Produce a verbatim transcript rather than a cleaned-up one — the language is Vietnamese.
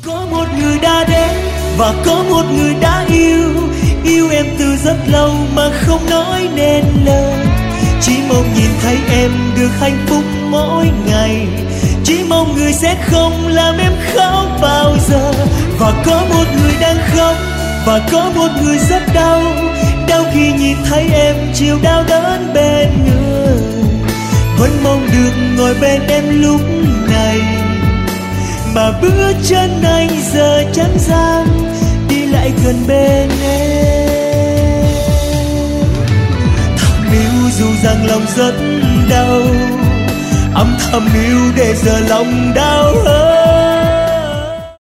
Có một người đã đến và có một người đã yêu, yêu em từ rất lâu mà không nói nên lời. Chỉ mong nhìn thấy em được hạnh phúc mỗi ngày, chỉ mong người sẽ không làm em khóc bao giờ. Và có một người đang khóc và có một người rất đau, đau khi nhìn thấy em chịu đau đớn bên người. Vẫn mong được ngồi bên em lúc này, mà bước chân anh giờ chẳng dám đi lại gần bên em. Thầm yêu dù rằng lòng rất đau, âm thầm yêu để giờ lòng đau hơn.